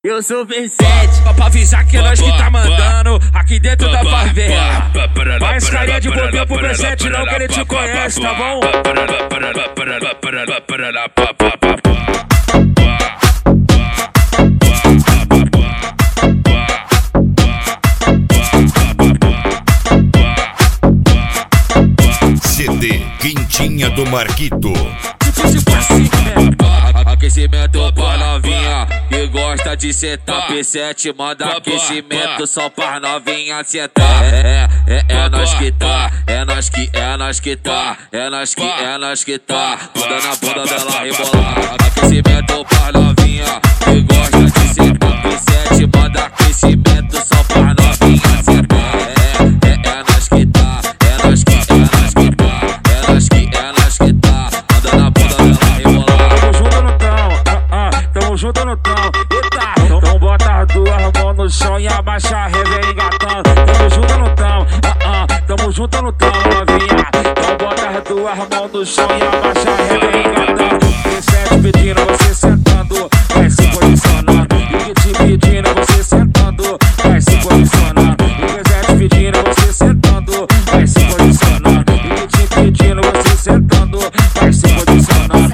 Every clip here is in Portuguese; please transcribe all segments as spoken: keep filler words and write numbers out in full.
Eu sou V sete, pra avisar que é nós que tá mandando aqui dentro da favela. Faz carinha de bobeira pro V sete não que ele te conhece, tá bom? C D Quintinha do Marquito. Tipo assim, aquecimento pra novinha que gosta de sentar. P sete manda aquecimento só pra novinha sentar. É, é, é nós que tá, é nós que, é nós que tá, é nós que, é nós que tá. Manda na bunda dela rebolar. Aquecimento pra novinha que gosta de sentar. P sete manda aquecimento só pra novinha sentar. É, é, é nós que tá, é nós que, é nós que tá, é nós que, é nós que tá. Manda na bunda dela rebolar. Tamo junto no tão, ah, ah, tamo junto no tão. Eita, então bota as duas mãos no chão e abaixa a revê engatando. Tamo junto no tão, ah, ah, tamo junto no tão, novinha. Então bota as duas mãos no chão e abaixa a revê engatando. P sete pedindo, você sentando, vai se posicionando. E te pedindo, você sentando, vai se posicionando. E P sete pedindo, você sentando, vai se posicionando. E te pedindo, você sentando, vai se posicionando.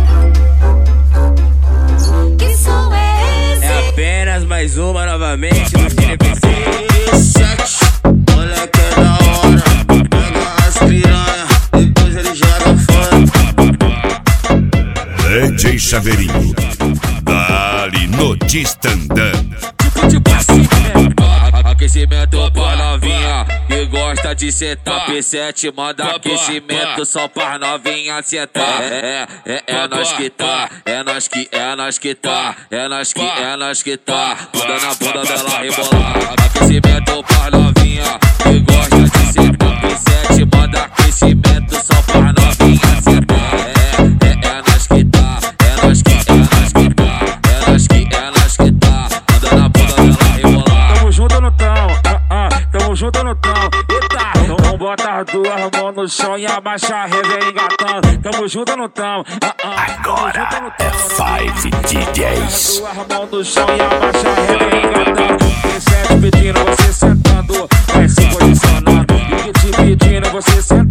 É apenas mais uma novamente no P sete. Moleque é da hora, pega as piranha, depois ele joga fora. D J Chaveirinho, dali no Distandã. Tipo, tipo assim, aquecimento pra novinha que gosta de sentar. P sete manda aquecimento só pra novinha sentar. É, é, é nós que tá, é nós que, é nós que tá, é nós que, é nós que tá. Manda na bunda dela rebolar. Aquecimento pra novinha que gosta de sentar. P sete manda aquecimento só pra novinha sentar. É, é, é nós que tá, é nós que, é nós que tá, é nós que, é nós que tá. Manda na bunda dela rebolar. Tamo junto no tão, ah, ah, tamo junto no tão. Eita, então bota as duas mãos no chão e abaixa a revê engatando. Tamo junto no tão, ah, ah, Agora é Five D Js. duas mãos no chão e abaixa a revê engatando. P sete pedindo, você sentando, vai se posicionando. E te pedindo, você sentando.